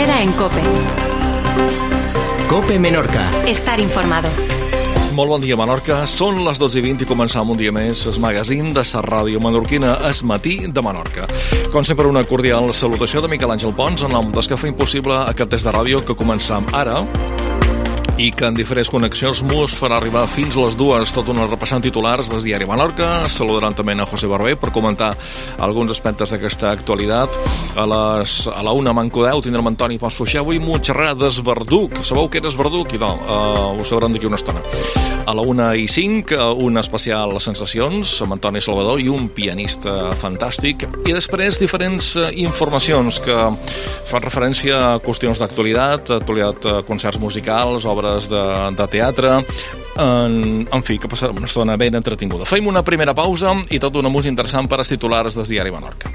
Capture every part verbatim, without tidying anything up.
Herrera en COPE. COPE Menorca. Estar informado. Molt bon dia, Menorca. Són les dotze i vint i començam un dia més el magazín de la ràdio menorquina Es Matí de Menorca. Com sempre, una cordial salutació de Miquel Àngel Pons en nom dels que feien possible aquest test de ràdio que començam ara i que en diferents connexions mos farà arribar fins a les dues tot una repassant titulars del diari Menorca. Saludaran també a José Barber per comentar alguns aspectes d'aquesta actualitat. A, les, a la una manco deu tindrem Antoni Pons Fluixeu i m'ho xerrarà d'Esverduc. Sabeu què era Esverduc? I no, uh, ho sabrem d'aquí una estona. A la una i cinc, un especial Sensacions amb Antoni Salvador i un pianista fantàstic. I després diferents informacions que fan referència a qüestions d'actualitat, actualitat, concerts musicals, obres de, de teatre, en, en fi, que passarà una estona ben entretinguda. Fem una primera pausa i tot una música interessant per als titulars del diari Menorca.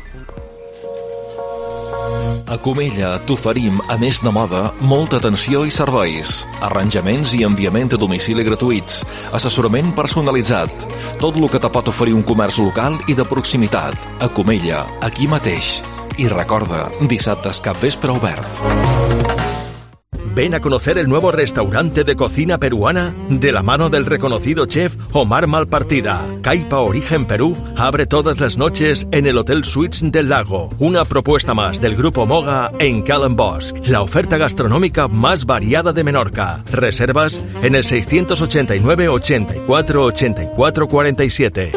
A Comella t'oferim, a més de moda, molta atenció i serveis, arranjaments i enviament a domicili gratuïts, assessorament personalitzat, tot el que te pot oferir un comerç local i de proximitat. A Comella, aquí mateix. I recorda, dissabtes capvespre obert. Ven a conocer el nuevo restaurante de cocina peruana de la mano del reconocido chef Omar Malpartida. Caipa Origen Perú abre todas las noches en el Hotel Suites del Lago. Una propuesta más del Grupo Moga en Calembosc. La oferta gastronómica más variada de Menorca. Reservas en el seiscientos ochenta y nueve, ochenta y cuatro, ochenta y cuatro, cuarenta y siete.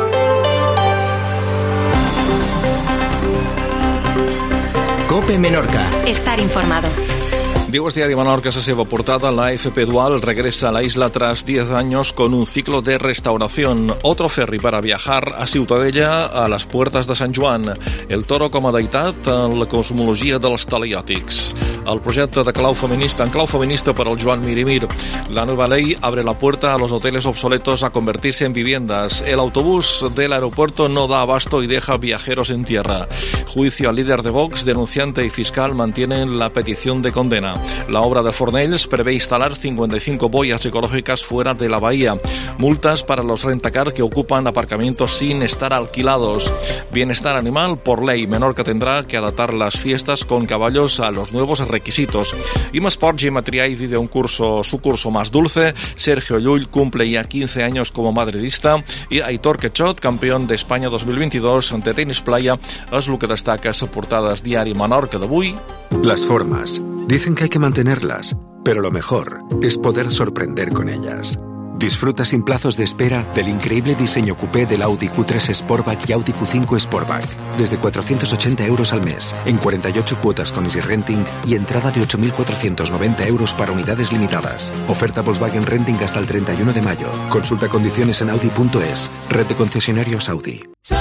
COPE Menorca. Estar informado. Digo este diario Menorca, esa seva portada, la F P Dual regresa a la isla tras diez años con un ciclo de restauración. Otro ferry para viajar a Ciutadella a las puertas de Sant Joan. El toro com a deïtat en la cosmologia dels teleòtics. El projecte de clau feminista en clau feminista per al Joan Mirimir. La nueva ley abre la puerta a los hoteles obsoletos a convertirse en viviendas. El autobús del aeropuerto no da abasto y deja viajeros en tierra. Juicio al líder de Vox, denunciante y fiscal mantienen la petición de condena. La obra de Fornells prevé instalar cincuenta y cinco boyas ecológicas fuera de la bahía. Multas para los rentacar que ocupan aparcamientos sin estar alquilados. Bienestar animal por ley. Menorca tendrá que adaptar las fiestas con caballos a los nuevos requisitos. Y más por Gemma Triay vive un curso, su curso más dulce. Sergio Llull cumple ya quince años como madridista. Y Aitor Quechot, campeón de España dos mil veintidós ante Tenis Playa, es lo que destaca a portadas diari Menorca d'avui. Las formas. Dicen que hay que mantenerlas, pero lo mejor es poder sorprender con ellas. Disfruta sin plazos de espera del increíble diseño coupé del Audi Q tres Sportback y Audi Q cinco Sportback. Desde cuatrocientos ochenta euros al mes, en cuarenta y ocho cuotas con Easy Renting y entrada de ocho mil cuatrocientos noventa euros para unidades limitadas. Oferta Volkswagen Renting hasta el treinta y uno de mayo. Consulta condiciones en audi punto es. Red de concesionarios Audi.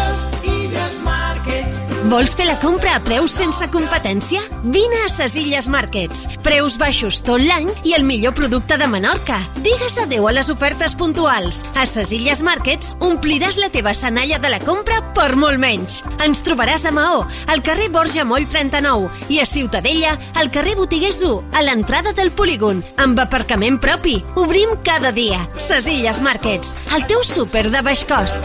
Vols fer la compra a preus sense competència? Vine a Ses Illes Markets. Preus baixos tot l'any i el millor producte de Menorca. Digues adeu a les ofertes puntuals. A Ses Illes Markets ompliràs la teva senalla de la compra per molt menys. Ens trobaràs a Maó, al carrer Borja Moll trenta-nou, i a Ciutadella, al carrer Botiguers u, a l'entrada del polígon, amb aparcament propi. Obrim cada dia. Ses Illes Markets, el teu súper de baix cost.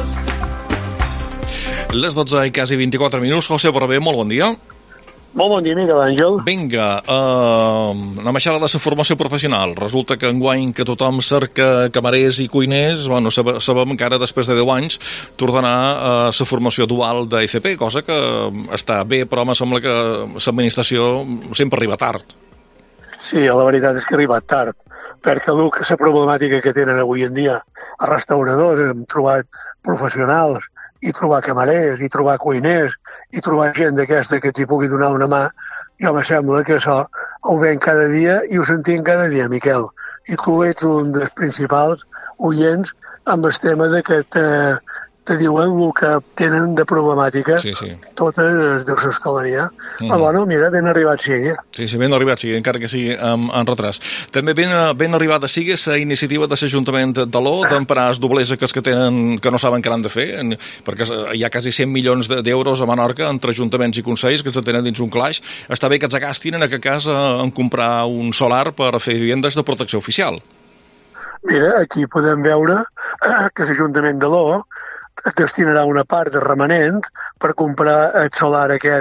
Les dotze i quasi vint-i-quatre minuts. José Barber, molt bon dia. Molt bon dia, Miquel Àngel. Vinga, uh, anem a xerrar de la formació professional. Resulta que enguany que tothom cerca camarers i cuiners, bueno, sabem que ara després de deu anys tornarà a la formació dual d'F P, cosa que està bé, però em sembla que l'administració sempre arriba tard. Sí, la veritat és que ha arribat tard, perquè la problemàtica que tenen avui en dia a restauradors, hem trobat professionals, i trobar camarers, i trobar cuiners, i trobar gent d'aquesta que ens hi pugui donar una mà, jo me sembla que això ho veiem cada dia i ho sentim cada dia, Miquel. I tu ets un dels principals oients amb el tema de que te, te diuen el que tenen de problemàtica, sí, sí. Totes de l'hostaleria. Mm. Ah, bueno, mira, ben arribat sigui. Sí, sí, ben arribat sigui, encara que sigui en, en retras. També ben, ben arribada sigui la iniciativa de l'Ajuntament d'Aló d'emprar els doblers que tenen, que no saben què han de fer, perquè hi ha quasi cent milions d'euros a Menorca entre ajuntaments i consells que ens tenen dins un claix. Està bé que ens gastin en aquest cas en comprar un solar per fer vivendes de protecció oficial. Mira, aquí podem veure que l'Ajuntament d'Aló destinarà una part de remanent per comprar el solar aquest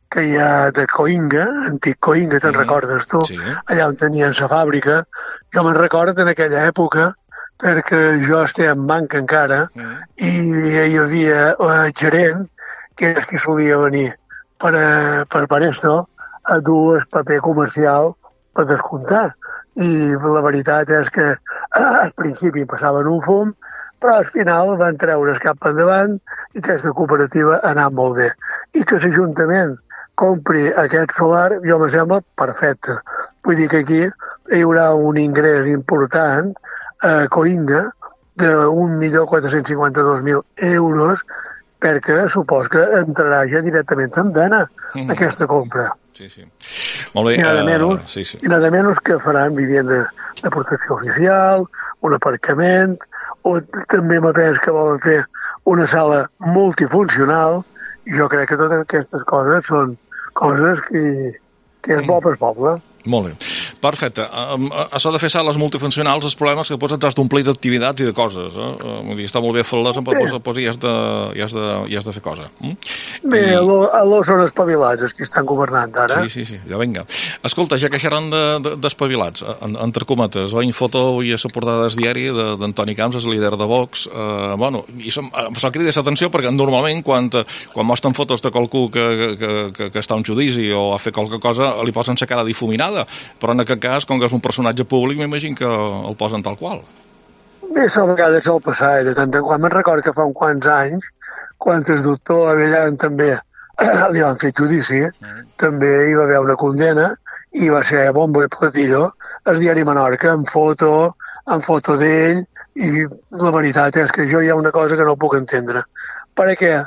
que hi ha de Coïnga, antic Coïnga, te'n mm. recordes tu? Sí. Allà on tenien la fàbrica. Jo me'n recordo en aquella època, perquè jo estia en banca encara, mm. i hi havia el gerent, que és qui solia venir per, a, per, per esto, a dur el paper comercial per descomptar. I la veritat és que al principi passaven un fum, però al final van treure el cap endavant i aquesta cooperativa ha anat molt bé. I que l'Ajuntament compri aquest solar, jo me sembla perfecte. Vull dir que aquí hi haurà un ingrés important a Coïnga d'un milió quatre-cents cinquanta-dos mil euros perquè supos que entrarà ja directament en vena mm. aquesta compra. Sí, sí. Molt bé. I nada menys, uh, sí, sí. i nada menys que faran vivienda de protecció oficial, un aparcament, o també me penso que volen fer una sala multifuncional, i jo crec que totes aquestes coses són coses que, que és bo pel poble. Molt bé. Perfecte. Això de fer sales multifuncionals, el problema és que després et has d'omplir d'activitats i de coses. Eh? Vull dir, està molt bé fer-les, però després hi has de, hi has de, hi has de fer cosa. Mm? Bé, I... alò són espavilats, els que estan governant ara. Sí, sí, sí, ja vinga. Escolta, ja que xerran d'espavilats, de, de, entre cometes, o foto i a la portada del diari d'Antoni Camps, el líder de Vox, eh, bueno, i som, això crida l'atenció perquè normalment quan, quan mostren fotos de qualcú que, que, que, que està a un judici o ha fet qualque cosa, li posen la cara difuminada, però en aquest cas, com que és un personatge públic, m'imagino que el posen tal qual. Bé, això a vegades sol passar, de tant en quant. Me'n recordo que fa uns quants anys, quan el doctor Avellán també li van fer judici, mm. també hi va haver una condena, i va ser bombo i platillo, el diari Menorca, amb foto, amb foto d'ell, i la veritat és que jo hi ha una cosa que no puc entendre. Perquè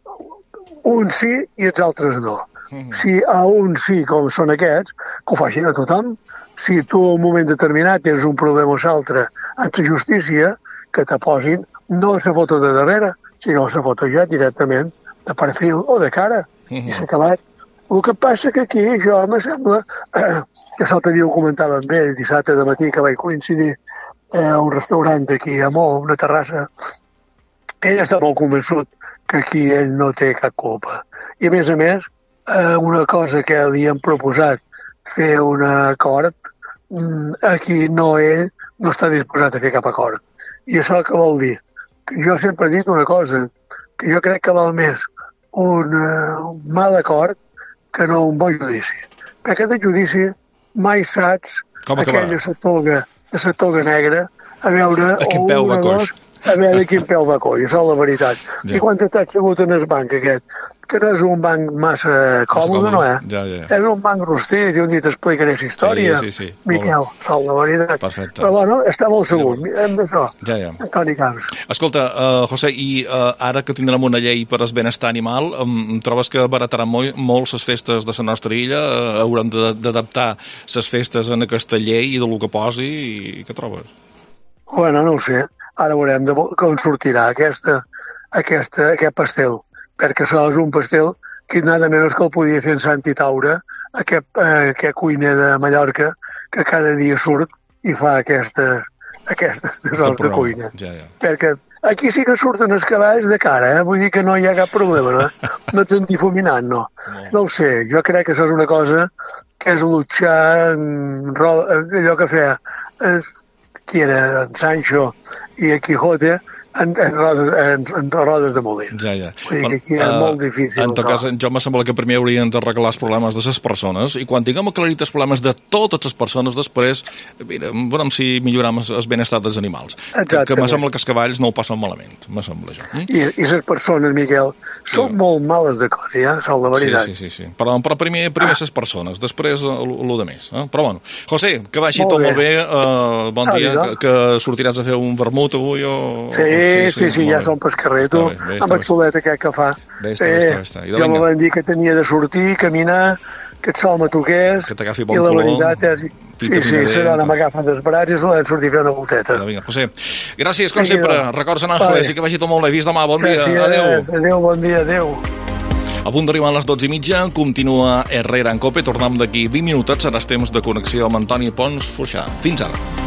uns sí i els altres no. Si a un sí, com són aquests, que ho facin a tothom. Si tu en un moment determinat tens un problema o l'altre amb la justícia, que te posin no la foto de darrere, sinó la foto ja directament de perfil o de cara. Uh-huh. I s'ha acabat. El que passa que aquí, jo me sembla, eh, que l'altre dia ho comentava amb ell, dissabte de matí, que vaig coincidir eh, a un restaurant aquí a Mó, una terrassa. Ell està molt convençut que aquí ell no té cap culpa. I a més a més, Eh, una cosa que li han proposat fer un acord, aquí no, ell no està disposat a fer cap acord. I això què vol dir? Que jo sempre he dit una cosa, que jo crec que val més un, uh, un mal acord que no un bon judici. Perquè de judici mai saps aquella de la toga, de la toga negra, a veure a quin peu va coix. A veure quin peu va coll, això és la veritat. Ja. I quan t'has segut en el banc aquest, que no és un banc massa còmode, no eh? Ja, ja, ja. És un banc rostit, i un dia t'explicaré la història. Sí, sí, sí. Miquel, sol, la veritat. Perfecte. Però bueno, està molt segur. Ja, hem d'això. Ja, ja. Antoni Camps. Escolta, uh, José, i uh, ara que tindrem una llei per al benestar animal, um, trobes que barataran molt, molt les festes de la nostra illa? Uh, haurem d'adaptar les festes en aquesta llei i del que posi? I què trobes? Bueno, no ho sé. Ara veurem de com sortirà aquesta, aquesta, aquest pastel, perquè això és un pastel que nada menys que el podia fer en Santi Taura, aquest, eh, aquest cuiner de Mallorca, que cada dia surt i fa aquestes, aquestes desors de cuina. Ja, ja. Perquè aquí sí que surten els cavalls de cara, eh? Vull dir que no hi ha cap problema, no, no t'han difuminat, no. no. No ho sé, jo crec que això és una cosa que és luchar en allò que feia es, qui era en Sancho i a Quijote en, en, rodes, en, en rodes de molí. Ja, ja. Vull dir que aquí és uh, molt difícil. En tot cas, jo me sembla que primer haurien d'arreglar els problemes de les persones i quan tinguem aclarit els problemes de totes les persones, després, mira, veurem si millorem el benestar dels animals. Que, que me sembla que els cavalls no ho passen malament, me sembla això. Mm? I, I les persones, Miquel, són sí. molt males de cor, ja, són la veritat. Sí, sí, sí. sí. Però, però primer, primer les persones, després el de més. Eh? Però bueno, José, que vagi molt tot bé. molt bé, uh, bon ah, dia, que, que sortiràs a fer un vermut avui o... Sí, sí, sí, sí, sí ja som pel carrer, tu, bé, amb el solet aquest que fa. Bé, està, bé, està, bé, està. Jo me van dir que tenia de sortir, caminar, que el sol me toqués, que t'agafi bon i la color, veritat és... Sí, sí, la dona m'agafa dels braç i se l'han sortit a fer una volteta. Vinga, José, gràcies, com sempre. Records en Àngeles i que vagi tot molt bé. Vist demà, bon dia. Adéu. Adéu, bon dia, adéu. A punt d'arribar a les dotze i mitja, continua Herrera en Cope. Tornem d'aquí vint minutets, serà temps de connexió amb Antoni Pons Fluixà. Fins ara.